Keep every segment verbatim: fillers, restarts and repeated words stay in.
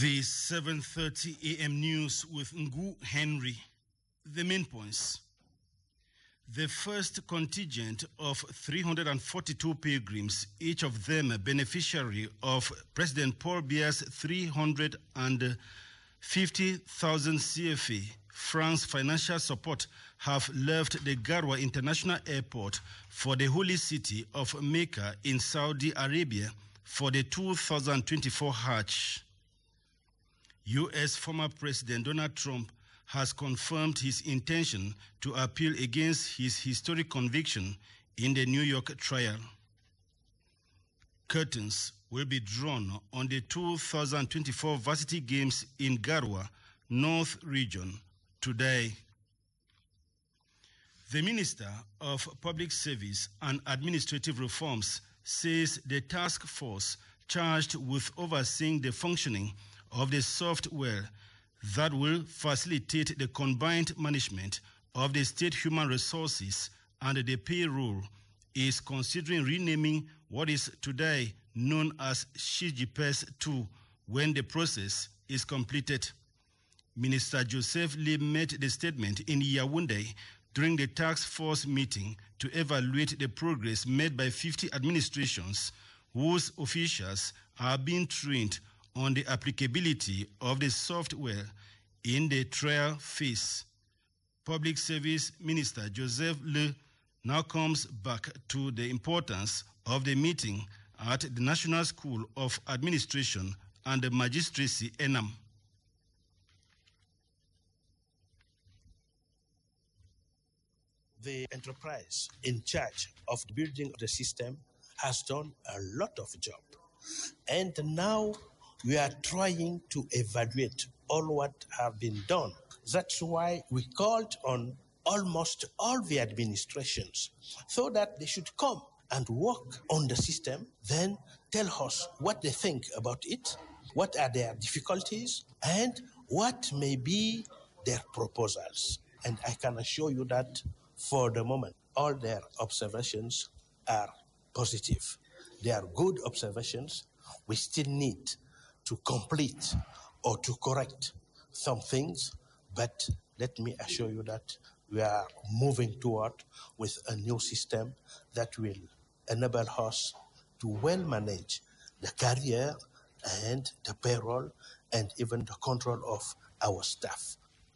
The seven thirty a m news with Ngu Henry. The main points. The first contingent of three hundred forty-two pilgrims, each of them a beneficiary of President Paul Biya's three hundred fifty thousand C F A francs financial support, have left the Garwa International Airport for the holy city of Mecca in Saudi Arabia for the two thousand twenty-four Hajj. U S former President Donald Trump has confirmed his intention to appeal against his historic conviction in the New York trial. Curtains will be drawn on the two thousand twenty-four Varsity Games in Garwa, North Region, today. The Minister of Public Service and Administrative Reforms says the task force charged with overseeing the functioning of the software that will facilitate the combined management of the state human resources and the payroll is considering renaming what is today known as ShiGPS two when the process is completed. Minister Joseph Lee made the statement in Yaoundé during the task force meeting to evaluate the progress made by fifty administrations whose officials are being trained on the applicability of the software in the trial phase. Public Service Minister Joseph Le now comes back to the importance of the meeting at the National School of Administration and the Magistracy, Enam. The enterprise in charge of building the system has done a lot of job. And now we are trying to evaluate all what have been done. That's why we called on almost all the administrations so that they should come and work on the system, then tell us what they think about it, what are their difficulties, and what may be their proposals. And I can assure you that for the moment, all their observations are positive. They are good observations. We still need to complete or to correct some things, but let me assure you that we are moving toward with a new system that will enable us to well manage the career and the payroll and even the control of our staff.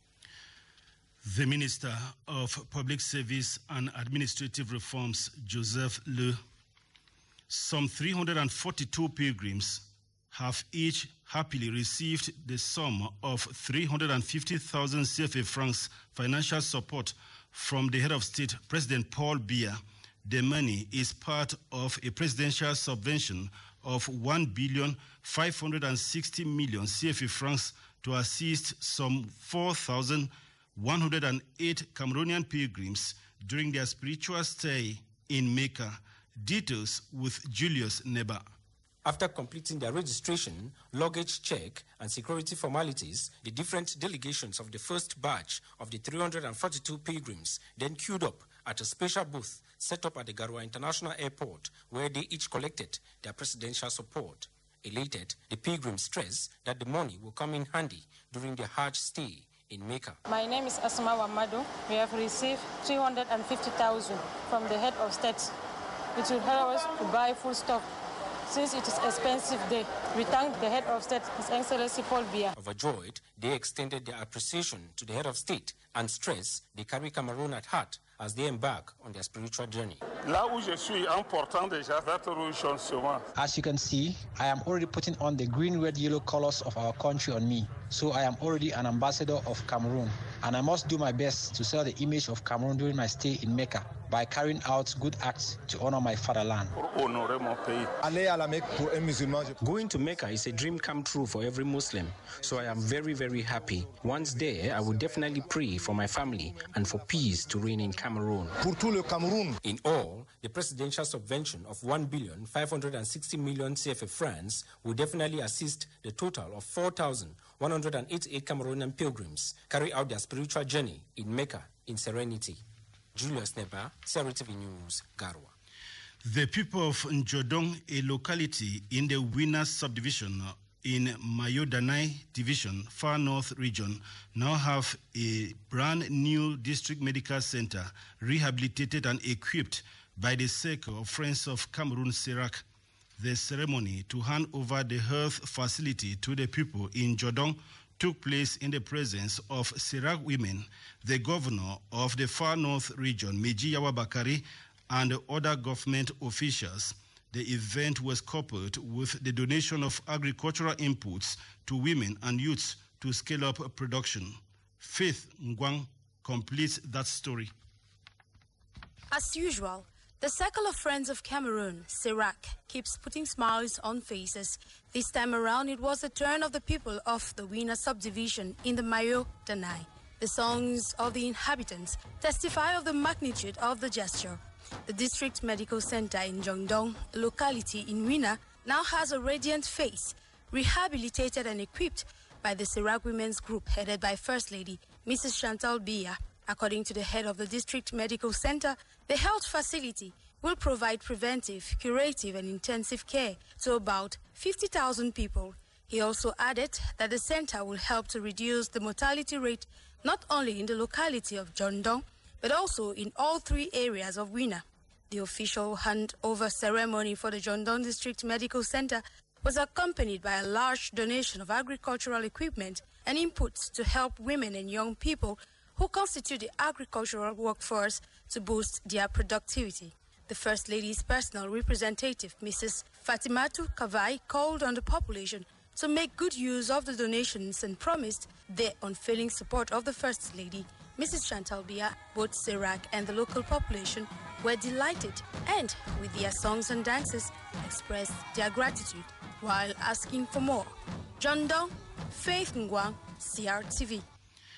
The Minister of Public Service and Administrative Reforms, Joseph Le. Some three hundred forty-two pilgrims have each happily received the sum of three hundred fifty thousand C F A francs financial support from the head of state, President Paul Biya. The money is part of a presidential subvention of one billion five hundred sixty million C F A francs to assist some four thousand one hundred eight Cameroonian pilgrims during their spiritual stay in Mecca. Details with Julius Neba. After completing their registration, luggage check, and security formalities, the different delegations of the first batch of the three hundred forty-two pilgrims then queued up at a special booth set up at the Garwa International Airport, where they each collected their presidential support. Elated, the pilgrims stressed that the money will come in handy during their Hajj stay in Mecca. My name is Asma Wamadu. We have received three hundred fifty thousand from the head of state. It will help us to buy food stuff. Since it is expensive day, we thank the head of state, His Excellency Paul Biya. Overjoyed, they extended their appreciation to the head of state and stressed they carry Cameroon at heart as they embark on their spiritual journey. As you can see, I am already putting on the green, red, yellow colors of our country on me. So I am already an ambassador of Cameroon, and I must do my best to sell the image of Cameroon during my stay in Mecca by carrying out good acts to honor my fatherland. Going to Mecca is a dream come true for every Muslim, so I am very, very happy. Once there, I will definitely pray for my family and for peace to reign in Cameroon. In all, the presidential subvention of one billion five hundred sixty million C F A francs will definitely assist the total of four thousand one hundred eighty-eight Cameroonian pilgrims carry out their spiritual journey in Mecca in serenity. Julius Neba, Seri T V News, Garwa. The people of Njodong, a locality in the Winners subdivision in Mayo-Danai Division, Far North Region, now have a brand new district medical center rehabilitated and equipped by the Circle of Friends of Cameroon, CERAC. The ceremony to hand over the health facility to the people in Jordong took place in the presence of CERAC women, the governor of the Far North Region, Meji Yawa Bakari, and other government officials. The event was coupled with the donation of agricultural inputs to women and youths to scale up production. Faith Ngwang completes that story. As usual, the Circle of Friends of Cameroon, CERAC, keeps putting smiles on faces. This time around, it was the turn of the people of the Wina subdivision in the Mayo-Danai. The songs of the inhabitants testify of the magnitude of the gesture. The district medical center in Jongdong, a locality in Wina, now has a radiant face, rehabilitated and equipped by the CERAC Women's Group headed by First Lady Missus Chantal Biya. According to the head of the district medical center, the health facility will provide preventive, curative and intensive care to about fifty thousand people. He also added that the center will help to reduce the mortality rate not only in the locality of Jongdong, but also in all three areas of Wina. The official handover ceremony for the Jongdong District Medical Center was accompanied by a large donation of agricultural equipment and inputs to help women and young people who constitute the agricultural workforce to boost their productivity. The First Lady's personal representative, Missus Fatimatu Kavai, called on the population to make good use of the donations and promised the unfailing support of the First Lady, Missus Chantal Biya. Both CERAC and the local population were delighted and, with their songs and dances, expressed their gratitude while asking for more. Jongdong, Faith Ngwang, C R T V.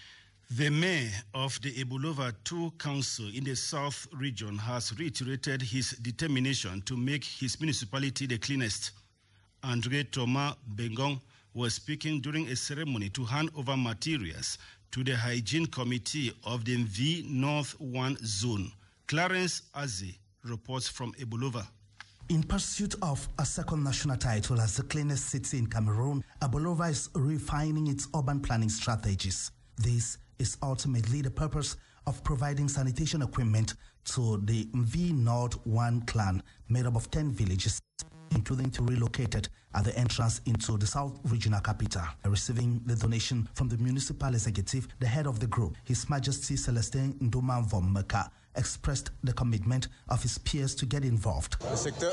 The mayor of the Ebolova two Council in the South Region has reiterated his determination to make his municipality the cleanest. Andre Thomas Bengong was speaking during a ceremony to hand over materials to the Hygiene Committee of the V North one Zone. Clarence Aze reports from Ebolova. In pursuit of a second national title as the cleanest city in Cameroon, Ebolova is refining its urban planning strategies. This is ultimately the purpose of providing sanitation equipment to the V North one clan, made up of ten villages, including two relocated at the entrance into the South Regional Capital. Receiving the donation from the municipal executive, the head of the group, His Majesty Celestin Ndoma Vomeka, expressed the commitment of his peers to get involved. Sector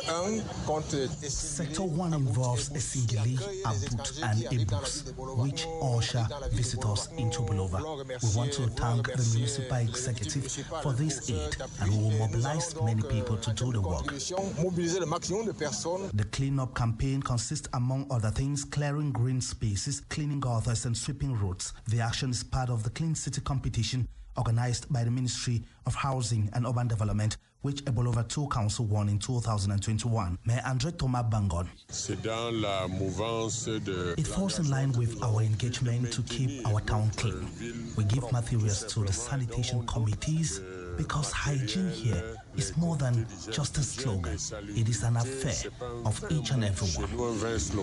one involves Esingili, Abut and Ebus, which usher visitors into Ebolova. We want to thank the municipal executive for this aid and we will mobilize many people to do the work. The clean-up campaign consists, among other things, clearing green spaces, cleaning gutters and sweeping roads. The action is part of the Clean City competition organized by the Ministry of Housing and Urban Development, which Ebolova two Council won in two thousand twenty-one. Mayor Andre Thomas Bangon. It falls in line with our engagement to keep our town clean. We give materials to the sanitation committees because hygiene here is more than just a slogan. It is an affair of each and every one.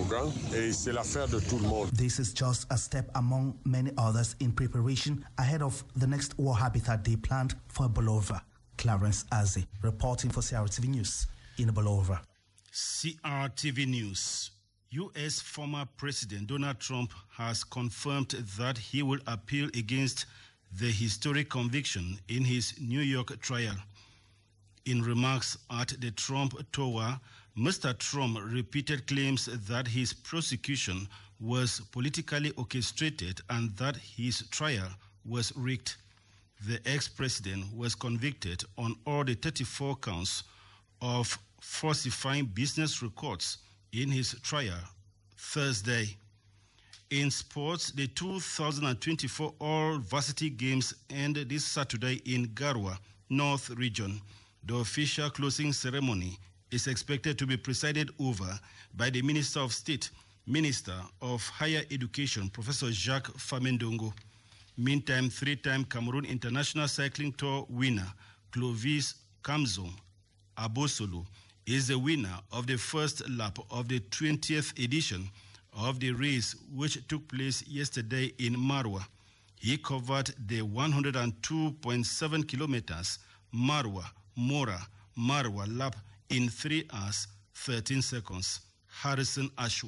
This is just a step among many others in preparation ahead of the next War Habitat Day planned for Ebolova. Clarence Aze, reporting for C R T V News in Ebolova. C R T V News. U S former President Donald Trump has confirmed that he will appeal against the historic conviction in his New York trial. In remarks at the Trump Tower, Mister Trump repeated claims that his prosecution was politically orchestrated and that his trial was rigged. The ex-president was convicted on all the thirty-four counts of falsifying business records in his trial Thursday. In sports, the two thousand twenty-four All-Varsity Games end this Saturday in Garwa, North Region. The official closing ceremony is expected to be presided over by the Minister of State, Minister of Higher Education, Professor Jacques Famendongo. Meantime, three-time Cameroon International Cycling Tour winner Clovis Kamzo Abosolo is the winner of the first lap of the twentieth edition of the race, which took place yesterday in Marwa. He covered the one hundred two point seven kilometers Marwa, Mora, Marwa lap in three hours, thirteen seconds. Harrison Ashu.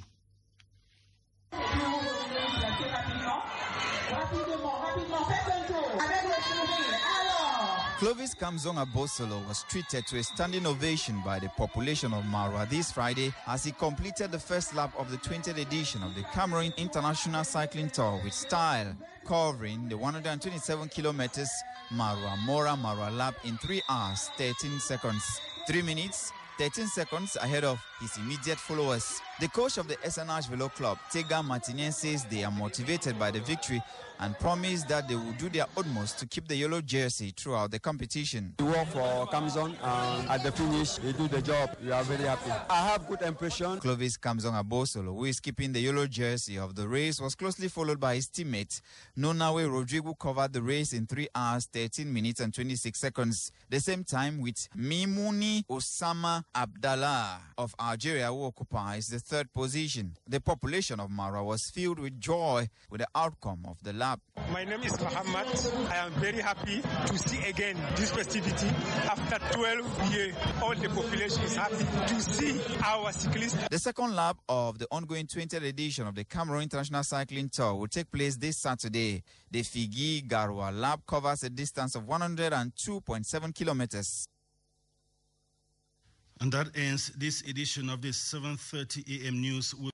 Clovis Kamzong Abosolo was treated to a standing ovation by the population of Marwa this Friday as he completed the first lap of the twentieth edition of the Cameroon International Cycling Tour with style, covering the one hundred twenty-seven kilometers Marwa Mora Marwa lap in three hours, thirteen seconds. three minutes, thirteen seconds ahead of his immediate followers. The coach of the S N H Velo Club, Tega Martinez, says they are motivated by the victory and promise that they will do their utmost to keep the yellow jersey throughout the competition. We work for Kamzong and at the finish, they do the job. We are very happy. I have good impression. Clovis Kamzong Abosolo, who is keeping the yellow jersey of the race, was closely followed by his teammate, Nonawe Rodrigo, covered the race in three hours, thirteen minutes and twenty-six seconds. The same time with Mimuni Osama Abdallah of Algeria, who occupies the third position. The population of Marwa was filled with joy with the outcome of the lap. My name is Muhammad. I am very happy to see again this festivity. After twelve years, all the population is happy to see our cyclists. The second lap of the ongoing twentieth edition of the Cameroon International Cycling Tour will take place this Saturday. The Figi Garwa lap covers a distance of one hundred two point seven kilometers. And that ends this edition of the seven thirty a m news.